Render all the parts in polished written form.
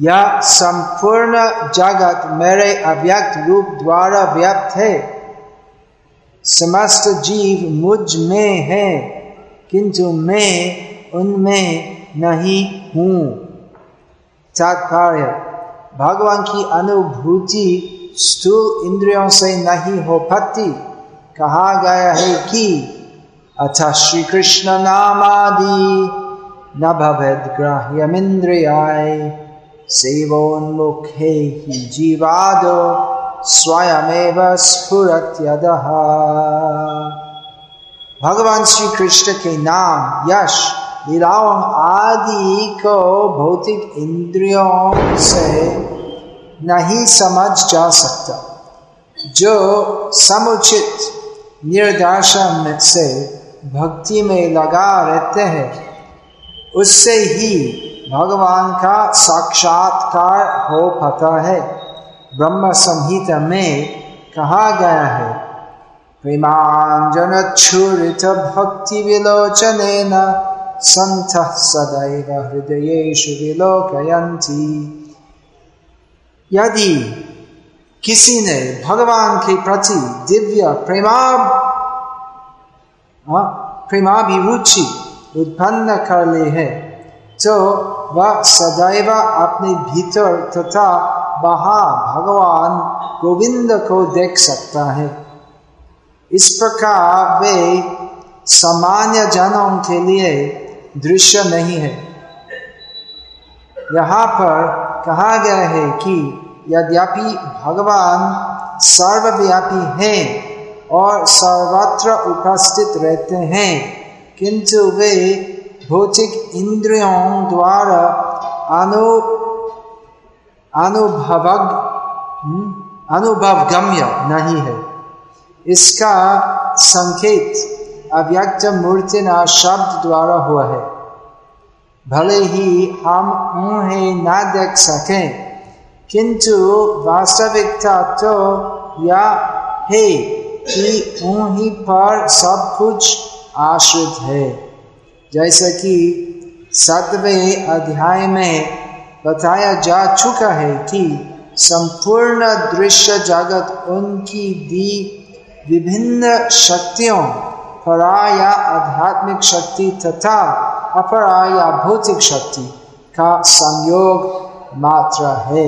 यह संपूर्ण जगत मेरे अव्यक्त रूप द्वारा व्याप्त है। समस्त जीव मुझ में है, किंतु मैं उनमें नहीं हूँ। तात्पर्य: भगवान की अनुभूति स्थूल इंद्रियों से नहीं हो पाती। कहा गया है कि अथ श्री कृष्ण नामादि न भवेद ग्राह्यमिन्द्रियाय सेवोन्मुखे हि जीवादो स्वयमेव स्फुरत्यदः। भगवान श्री कृष्ण के नाम, यश, लीलाओं आदि को भौतिक इंद्रियों से नहीं समझ जा सकता। जो समुचित निर्देशन से भक्ति में लगा रहते हैं, उससे ही भगवान का साक्षात्कार हो पाता है। ब्रह्म संहिता में कहा गया है, प्रेमांजनच्छुरित भक्ति विलोचनेन सन्तः सदैव हृदयेषु विलोकयन्ति। यदि किसी ने भगवान के प्रति दिव्य प्रेमाभिरुचि उत्पन्न कर ली है, तो वह सदैव अपने भीतर तथा बाहर भगवान गोविंद को देख सकता है। इस प्रकार वे सामान्य जनों के लिए दृश्य नहीं है। यहाँ पर कहा गया है कि यद्यपि भगवान सर्वव्यापी हैं और सर्वत्र उपस्थित रहते हैं, किंतु वे भौतिक इंद्रियों द्वारा अनुभवगम्य नहीं है। इसका संकेत अव्यक्त मूर्तिना शब्द द्वारा हुआ है। भले ही हम उन्हें न देख सकें, किंतु वास्तविकता तो यह है कि उन्हीं पर सब कुछ आश्रित है। जैसा कि 7वें अध्याय में बताया जा चुका है कि संपूर्ण दृश्य जगत उनकी दी विभिन्न शक्तियों, परा या आध्यात्मिक शक्ति तथा अपरा या भौतिक शक्ति का संयोग मात्र है।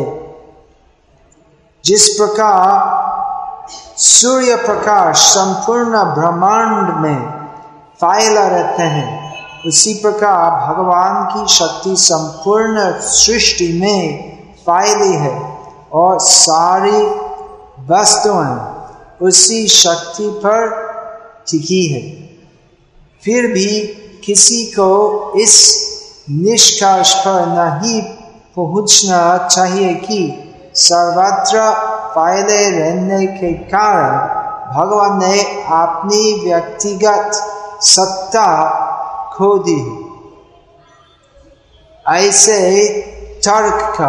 जिस प्रकार सूर्य प्रकाश संपूर्ण ब्रह्मांड में फैला रहते हैं, उसी प्रकार भगवान की शक्ति संपूर्ण सृष्टि में फैली है और सारी वस्तुएं उसी शक्ति पर टिकी है। फिर भी किसी को इस निष्कर्ष पर नहीं पहुंचना चाहिए कि सर्वत्र फैले रहने के कारण भगवान ने अपनी व्यक्तिगत सत्ता खो दी। ऐसे तर्क का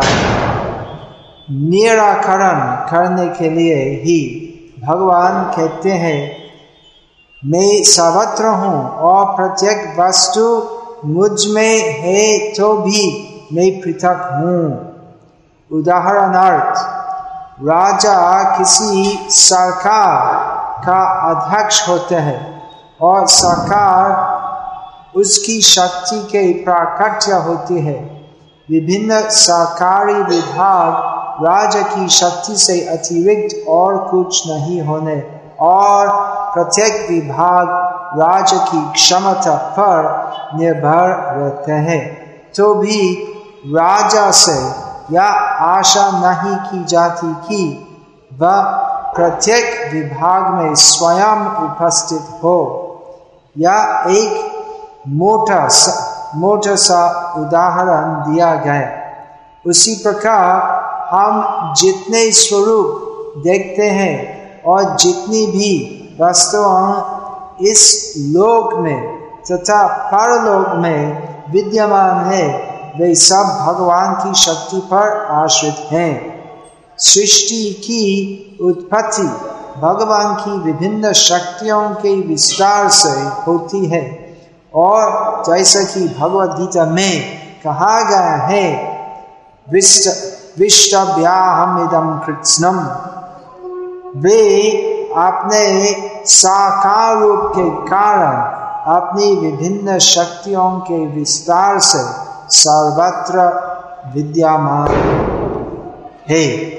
निराकरण करने के लिए ही भगवान कहते हैं, मैं सर्वत्र हूँ और प्रत्येक वस्तु मुझ में है तो भी मैं पृथक हूँ। उदाहरणार्थ, राजा किसी सरकार का अध्यक्ष होते हैं और सरकार उसकी शक्ति के प्राकट्य होती है। विभिन्न सरकारी विभाग राजा की शक्ति से अतिरिक्त और कुछ नहीं होने और प्रत्येक विभाग राजा की क्षमता पर निर्भर रहते हैं, तो भी राजा से यह आशा नहीं की जाती कि वह प्रत्येक विभाग में स्वयं उपस्थित हो। यह एक मोटा सा उदाहरण दिया गया। उसी प्रकार हम जितने स्वरूप देखते हैं और जितनी भी वस्तुएं इस लोक में तथा परलोक में विद्यमान है, वे सब भगवान की शक्ति पर आश्रित हैं। सृष्टि की उत्पत्ति भगवान की विभिन्न शक्तियों के विस्तार से होती है और जैसा कि भगवद गीता में कहा गया है, विष्टव्याहमिदं कृत्स्नम्, वे अपने साकार रूप के कारण अपनी विभिन्न शक्तियों के विस्तार से सर्वत्र विद्यमान है।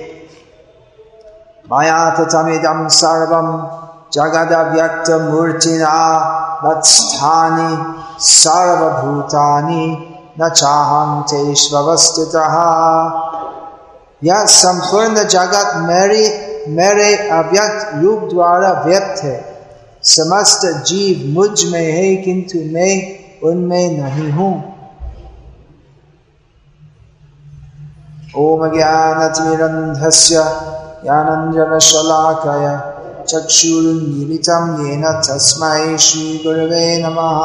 मया ततमिदं सर्वं जगदव्यक्तमूर्तिना मत्स्थानि सर्वभूतानि न चाहं तेष्वस्थितः। यह संपूर्ण जगत मेरे अव्यक्त रूप द्वारा व्यक्त है। समस्त जीव मुझ में है किंतु मैं उनमें नहीं हूँ। ओम ज्ञानतिमिरन्धस्य ज्ञानाञ्जनशलाकया चक्षुरुन्मीलितं येन तस्मै श्रीगुरवे नमः।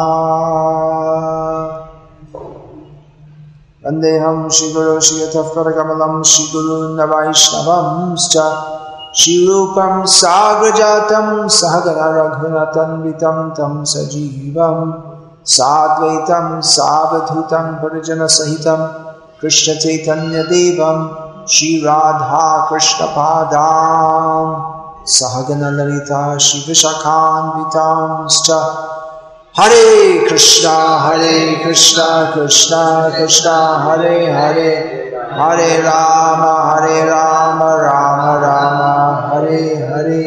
वन्देऽहं श्रीगुरो श्रीयतःपरकमलं श्रीगुरून् वैष्णवंश्च श्रीरूपं साग्रजातं सहगण रघुनाथान्वितं तं सजीवं साद्वैतं सावधूतं परिजनसहितं कृष्णचैतन्यदेवं श्रीराधा कृष्णपादान् सहगण ललिता श्रीविशाखान्वितांश्च। हरे कृष्णा कृष्णा कृष्णा हरे हरे, हरे राम राम राम हरे हरे।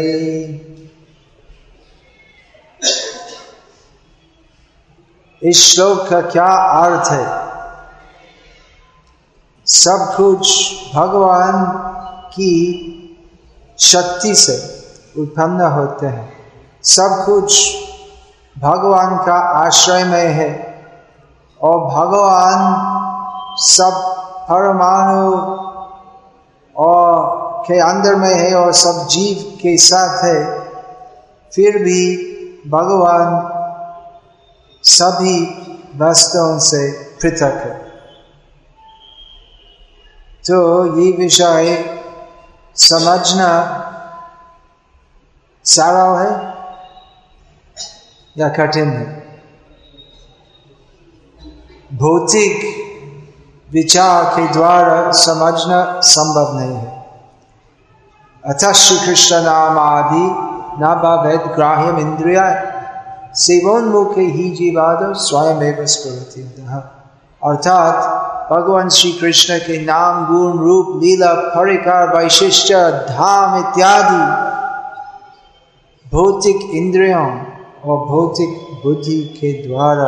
इस श्लोक का क्या अर्थ है? सब कुछ भगवान की शक्ति से उत्पन्न होते हैं। सब कुछ भगवान का आश्रय में है और भगवान सब परमाणु और के अंदर में है और सब जीव के साथ है। फिर भी भगवान सभी वस्तुओं से पृथक है। तो ये विषय समझना सरल है या कठिन है? भौतिक विचार के द्वारा समझना संभव नहीं है। अतः श्री कृष्ण नाम आदि न भवेद ग्राह्यम इंद्रिया सेवोन्मुखे ही जीवादो स्वयमेव स्फुरति। अर्थात भगवान श्री कृष्ण के नाम गुण रूप लीला परिकार वैशिष्ट धाम इत्यादि भौतिक इंद्रियों और भौतिक बुद्धि के द्वारा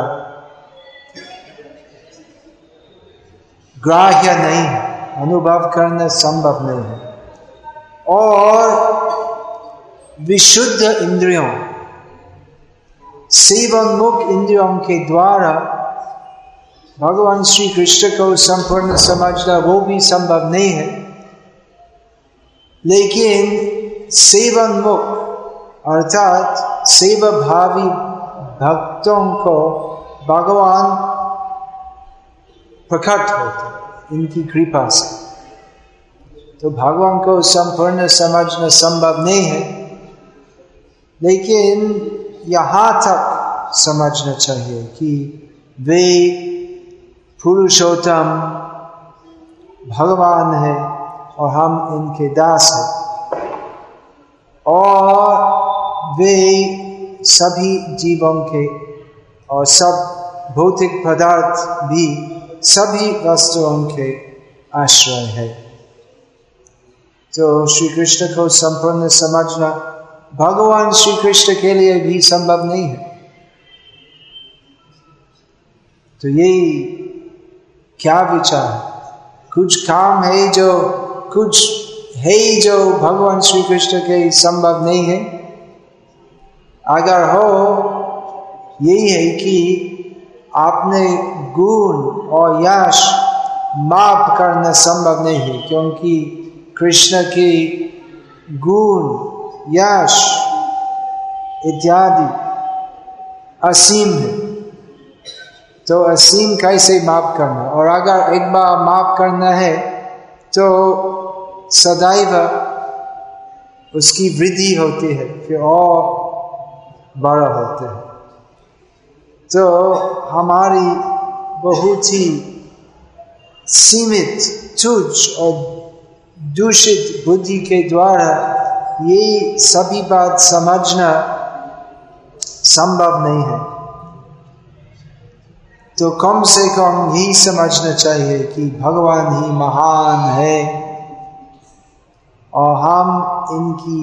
ग्राह्य नहीं है, अनुभव करना संभव नहीं है। और विशुद्ध इंद्रियों सेवोन्मुख इंद्रियों के द्वारा भगवान श्री कृष्ण को संपूर्ण समझना वो भी संभव नहीं है। लेकिन सेवोन्मुख अर्थात सेवाभावी भक्तों को भगवान प्रकट होते इनकी कृपा से। तो भगवान को संपूर्ण समझना संभव नहीं है, लेकिन यहाँ तक समझना चाहिए कि वे पुरुषोत्तम भगवान है और हम इनके दास हैं, और वे सभी जीवों के और सब भौतिक पदार्थ भी सभी वस्तुओं के आश्रय है। तो श्री कृष्ण को संपूर्ण समझना भगवान श्री कृष्ण के लिए भी संभव नहीं है। तो यही क्या विचार है? कुछ काम है जो भगवान श्री कृष्ण के संभव नहीं है। अगर हो यही है कि आपने गुण और यश माप करना संभव नहीं है, क्योंकि कृष्ण की गुण यश इत्यादि असीम है। तो असीम कैसे माप करना? और अगर एक बार माप करना है तो सदैव उसकी वृद्धि होती है, फिर और बड़ा होते हैं। तो हमारी बहुत ही सीमित तुच्छ और दूषित बुद्धि के द्वारा ये सभी बात समझना संभव नहीं है। तो कम से कम यही समझना चाहिए कि भगवान ही महान है और हम इनकी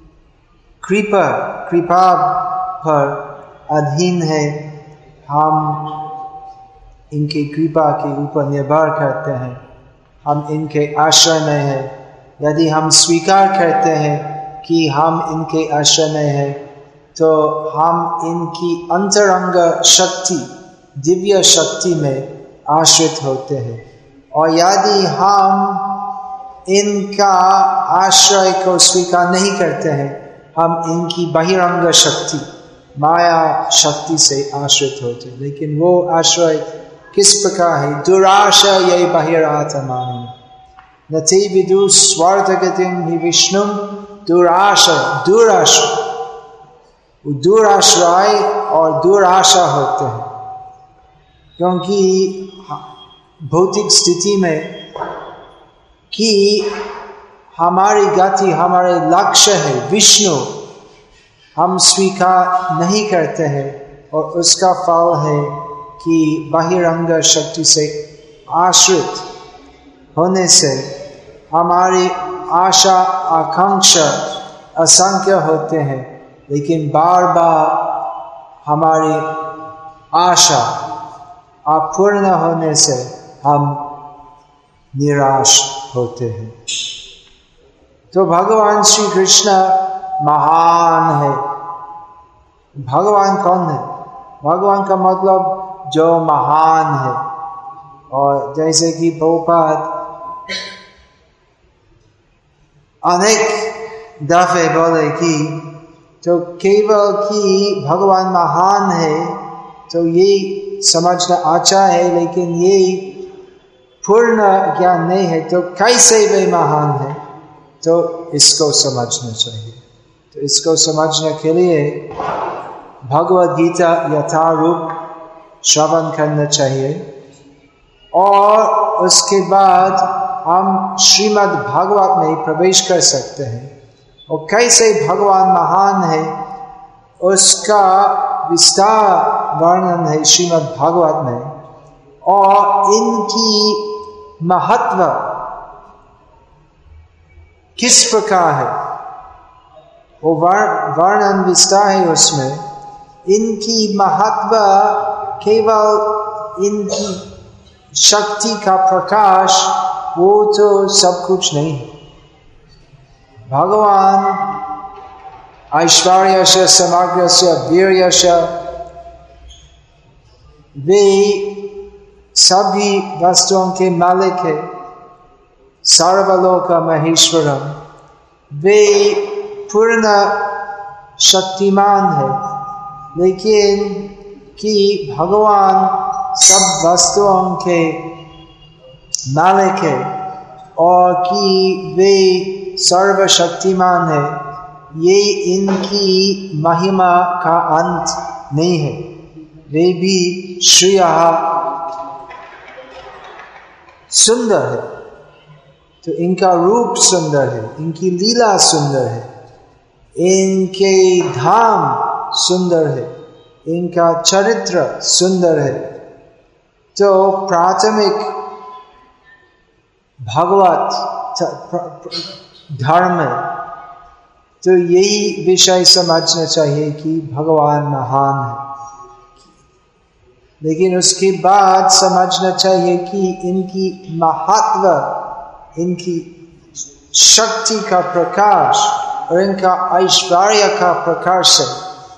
कृपा पर अधीन है। हम इनकी कृपा के ऊपर निर्भर करते हैं, हम इनके आश्रय में हैं। यदि हम स्वीकार करते हैं कि हम इनके आश्रय में हैं, तो हम इनकी अंतरंग शक्ति, दिव्य शक्ति में आश्रित होते हैं। और यदि हम इनका आश्रय को स्वीकार नहीं करते हैं, हम इनकी बहिरंग शक्ति, माया शक्ति से आश्रित होते हैं। लेकिन वो आश्रय किस प्रकार है? दुराशय बहिरात्मानि न ते विदु स्वार्थगतिं हि विष्णु दुराश्रय दुराश्रय और दुराशा होते हैं। क्योंकि भौतिक स्थिति में कि हमारी गति, हमारे लक्ष्य है विष्णु, हम स्वीकार नहीं करते हैं और उसका फल है कि बहिरंग शक्ति से आश्रित होने से हमारी आशा आकांक्षा असंख्य होते हैं, लेकिन बार बार हमारी आशा अपूर्ण होने से हम निराश होते हैं। तो भगवान श्री कृष्ण महान है। भगवान कौन है? भगवान का मतलब जो महान है। और जैसे कि प्रभुपाद अनेक दफे बोले कि तो केवल कि भगवान महान है तो ये समझना अच्छा है, लेकिन ये पूर्ण ज्ञान नहीं है। तो कैसे वे महान है, तो इसको समझना चाहिए। तो इसको समझने के लिए भगवद गीता यथारूप श्रवण करना चाहिए और उसके बाद हम श्रीमद् भागवत में प्रवेश कर सकते हैं। और कैसे भगवान महान है उसका विस्तार वर्णन है श्रीमद् भागवत में, और इनकी महत्व किस प्रकार है वो वर्णन विस्तार है उसमें। इनकी महत्व केवल इनकी शक्ति का प्रकाश, वो तो सब कुछ नहीं है। भगवान ऐश्वर्यस्य समग्रस्य वीर्यस्य, वे सभी वस्तुओं के मालिक है। सर्वलोक महेश्वरम, वे पूर्ण शक्तिमान है। लेकिन कि भगवान सब वस्तुओं के मालिक है और कि वे सर्वशक्तिमान है, ये इनकी महिमा का अंत नहीं है। वे भी श्रेयः सुंदर है। तो इनका रूप सुंदर है, इनकी लीला सुंदर है, इनके धाम सुंदर है, इनका चरित्र सुंदर है। तो प्राथमिक भगवत धर्म है। तो यही विषय समझना चाहिए कि भगवान महान है। लेकिन उसके बाद समझना चाहिए कि इनकी महत्व, इनकी शक्ति का प्रकाश और इनका ऐश्वर्य का प्रकाश से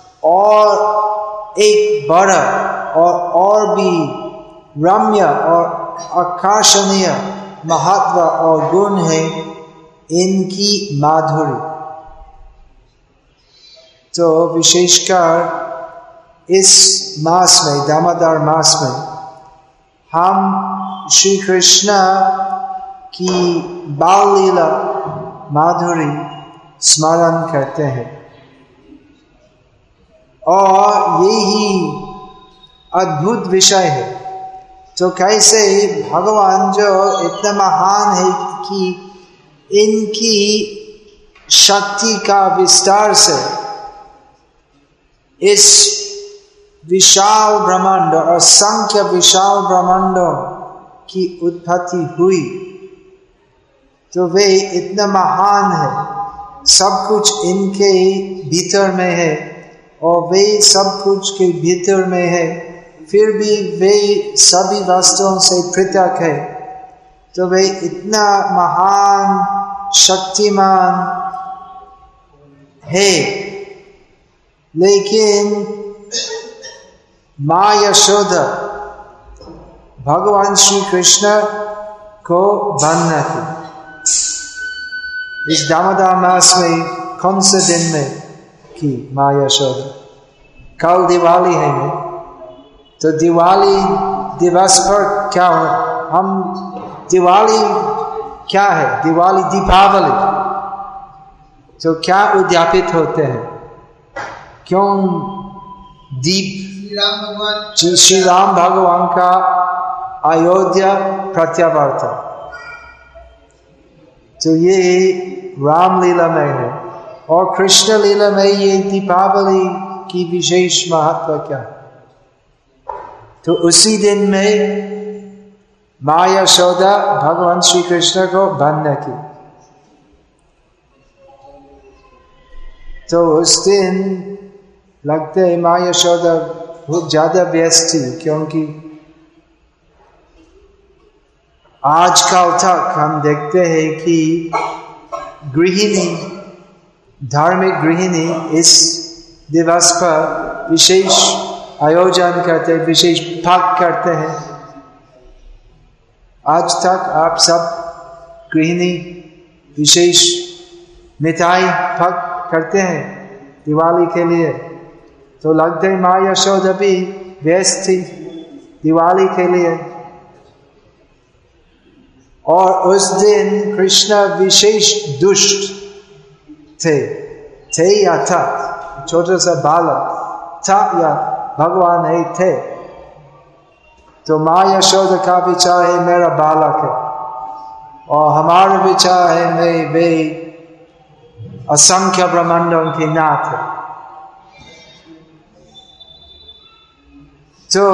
और एक बड़ा और भी रम्य और आकर्षणीय महत्व और गुण है इनकी माधुरी। तो विशेषकर इस मास में, दामोदर मास में, हम श्री कृष्ण की बाल लीला माधुरी स्मरण करते हैं और यही अद्भुत विषय है। तो कैसे भगवान जो इतना महान है कि इनकी शक्ति का विस्तार से इस विशाल ब्रह्मांड और असंख्य विशाल ब्रह्मांडों की उत्पत्ति हुई, तो वे इतना महान है, सब कुछ इनके भीतर में है और वे सब कुछ के भीतर में है, फिर भी वे सभी वस्तुओं से पृथक है। तो वे इतना महान शक्तिमान है, लेकिन माँ यशोदा भगवान श्री कृष्ण को बनना थी। इस दामोदर मास में कौन से दिन में की माँ यशोदा? कल दिवाली है ना, तो दिवाली दिवस पर क्या हो, हम दिवाली क्या है? दिवाली दीपावली, तो क्या उद्यापित होते हैं? क्यों दीप? श्री राम भगवान का अयोध्या प्रत्यावर्तन, तो ये रामलीला में है। और कृष्ण लीला में ये दीपावली की विशेष महत्व क्या? तो उसी दिन में माँ यशोदा भगवान श्री कृष्ण को बनने की, तो उस दिन लगते है माँ यशोदा बहुत ज्यादा व्यस्त थी, क्योंकि आजकल तक हम देखते हैं कि गृहिणी, धार्मिक गृहिणी इस दिवस पर विशेष आयोजन करते हैं, विशेष पाक करते हैं। आज तक आप सब गृहिणी विशेष मिठाई पाक करते हैं दिवाली के लिए, तो लगते है माँ यशोदा भी व्यस्त थी दिवाली के लिए। और उस दिन कृष्ण विशेष दुष्ट थे या था, छोटा सा बालक था या भगवान ही थे। तो माँ यशोदा का विचार है मेरा बालक है, और हमारा विचार है वे असंख्य ब्रह्मांडों के नाथ है। तो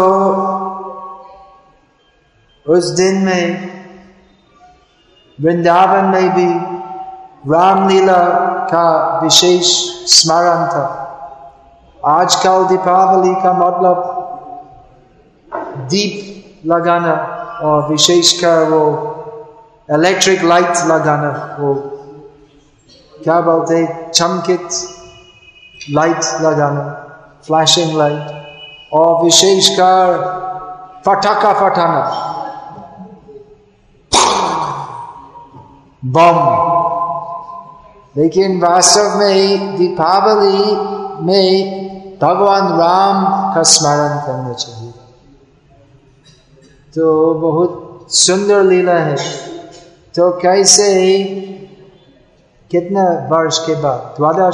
उस दिन में वृंदावन में भी रामलीला का विशेष स्मरण था। आजकल दीपावली का मतलब दीप लगाना और विशेषकर वो इलेक्ट्रिक लाइट लगाना, वो क्या बोलते, चमकित लाइट लगाना, फ्लैशिंग लाइट, और विशेषकर पटाखा फटाना, बम। लेकिन वास्तव में दीपावली में भगवान राम का स्मरण करना चाहिए। तो बहुत सुंदर लीला है। तो कैसे कितने वर्ष के बाद,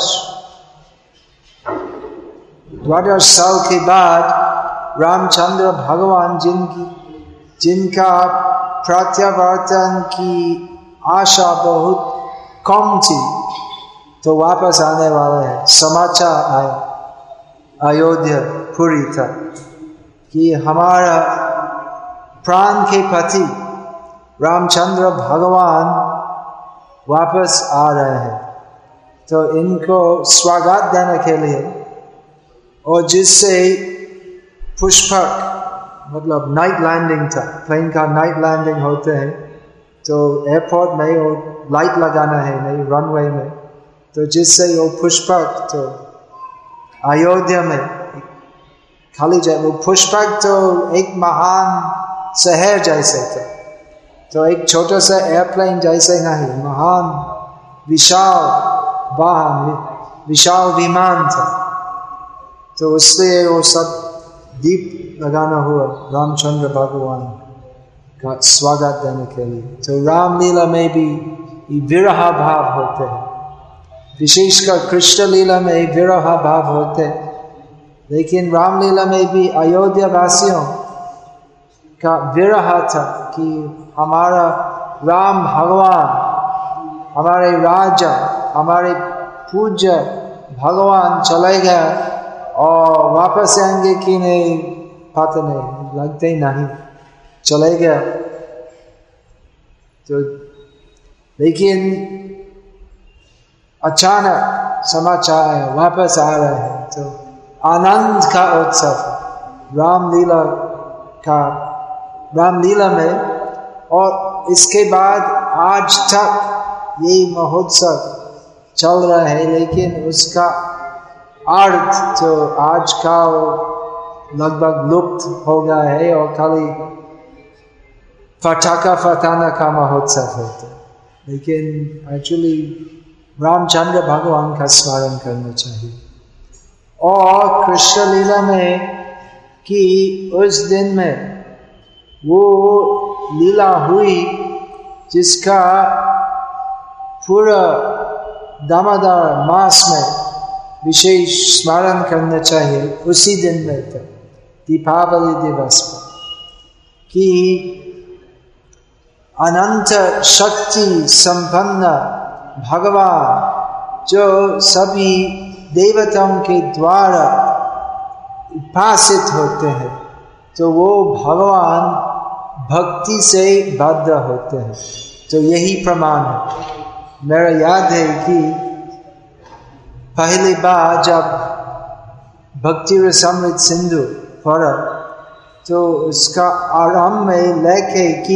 12 साल के बाद रामचंद्र भगवान जिनका प्रत्यावर्तन की आशा बहुत कम थी, तो वापस आने वाले हैं। समाचार आया अयोध्या पुरी तक कि हमारा प्राण के पति रामचंद्र भगवान वापस आ रहे हैं। तो इनको स्वागत देने के लिए, और जिससे पुष्पक मतलब नाइट लैंडिंग था, प्लेन का नाइट लैंडिंग होते हैं, तो एयरपोर्ट में वो लाइट लगाना है नहीं रनवे में, तो जिससे वो पुष्पक तो अयोध्या में खाली जाए। वो पुष्पक तो एक महान शहर जैसे था, तो एक छोटा सा एयरप्लेन जैसे नहीं, महान विशाल वाहन, विशाल विमान था। तो उससे वो सब दीप लगाना हुआ रामचंद्र भगवान का स्वागत देने के लिए। तो रामलीला में भी विरह भाव होते हैं, विशेषकर कृष्ण लीला में विरह भाव होते हैं, लेकिन रामलीला में भी अयोध्या वासियों का विरह था कि हमारा राम भगवान, हमारे राजा, हमारे पूज्य भगवान चले गए और वापस आएंगे कि नहीं पता नहीं, लगते ही नहीं, चले गया। तो लेकिन अचानक समाचार है वापस आ रहे हैं, तो आनंद का उत्सव रामलीला में। और इसके बाद आज तक ये महोत्सव चल रहा है, लेकिन उसका अर्थ तो आज का लगभग लुप्त हो गया है और खाली पटाखा फटाना का महोत्सव होता है। लेकिन एक्चुअली रामचंद्र भगवान का स्मरण करना चाहिए। और कृष्ण लीला में कि उस दिन में वो लीला हुई जिसका पूरा दामोदर मास में विशेष स्मरण करना चाहिए। उसी दिन में था दीपावली दिवस पर कि अनंत शक्ति संपन्न भगवान जो सभी देवताओं के द्वारा उपासित होते हैं, तो वो भगवान भक्ति से बद्ध होते हैं। तो यही प्रमाण है। मेरा याद है कि पहली बार जब भक्ति रसामृत सिंधु पढ़ा तो उसका आरंभ में लेखे कि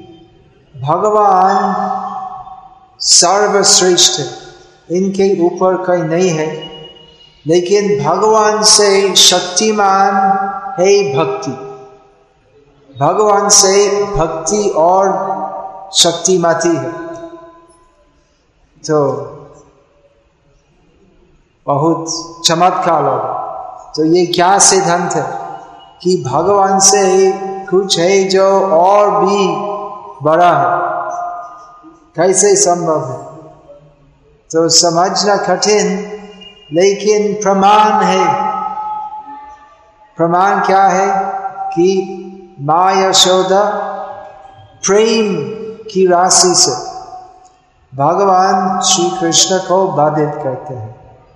भगवान सर्वश्रेष्ठ, इनके ऊपर कोई नहीं है, लेकिन भगवान से शक्तिमान है भक्ति। भगवान से भक्ति और शक्तिमती है। तो बहुत चमत्कार लगा। तो ये क्या सिद्धांत है कि भगवान से कुछ है जो और भी बड़ा है, कैसे संभव है? तो समझना कठिन, लेकिन प्रमाण है। प्रमाण क्या है कि माँ यशोदा प्रेम की राशि से भगवान श्री कृष्ण को बाधित करते हैं।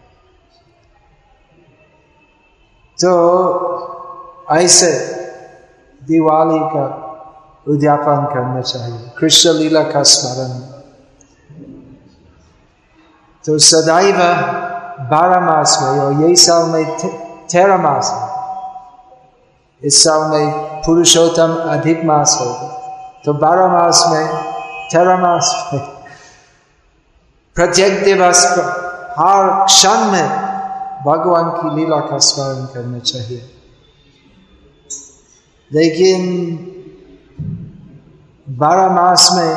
तो ऐसे दिवाली का उद्यापन करना चाहिए, कृष्ण लीला का स्मरण। तो सदैव 12 मास में, और यही साल में 13 मास है, इस साल में पुरुषोत्तम अधिक मास होगा, तो 12 मास में 13 मास में प्रत्येक दिवस पर हर क्षण में भगवान की लीला का स्मरण करना चाहिए। लेकिन 12 मास में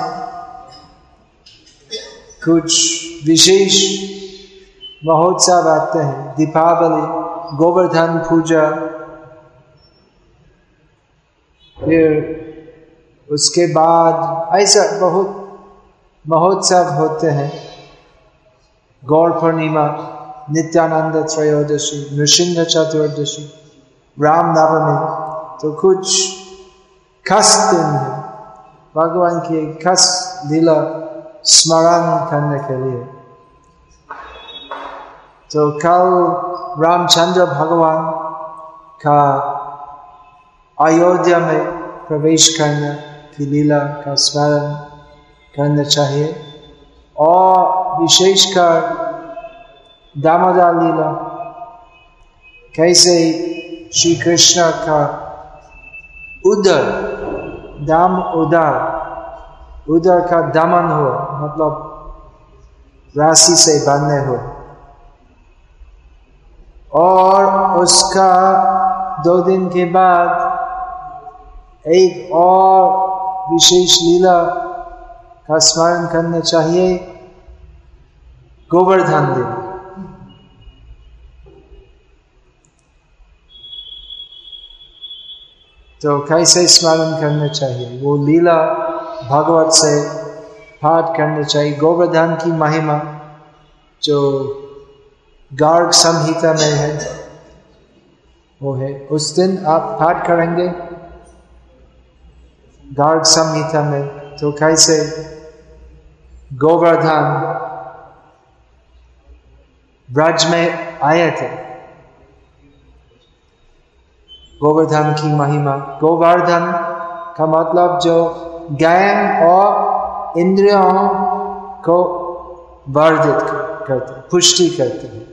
कुछ विशेष महोत्सव आते हैं, दीपावली, गोवर्धन पूजा, फिर उसके बाद ऐसा बहुत महोत्सव होते हैं। गौर पूर्णिमा, नित्यानंद त्रयोदशी, नृसिंह चतुर्दशी, राम नवमी, तो कुछ खास दिन है भगवान की खास लीला स्मरण करने के लिए। तो कल रामचंद्र भगवान का अयोध्या में प्रवेश करने की लीला का स्मरण करना चाहिए। और विशेषकर दामोदर लीला, कैसे श्री कृष्ण का उदर, दाम उदर का दमन हुआ, मतलब राशि से बंधे हुए, और उसका 2 दिन के बाद एक और विशेष लीला का स्मरण करना चाहिए, गोवर्धन दिन। तो कैसे स्मरण करना चाहिए? वो लीला भागवत से पाठ करना चाहिए। गोवर्धन की महिमा जो गार्ग संहिता में है वो है, उस दिन आप पाठ करेंगे गार्ग संहिता में, तो कैसे गोवर्धन ब्रज में आए थे। गोवर्धन की महिमा, गोवर्धन का मतलब जो ज्ञान और इंद्रियों को वर्धित करते, पुष्टि करते हैं।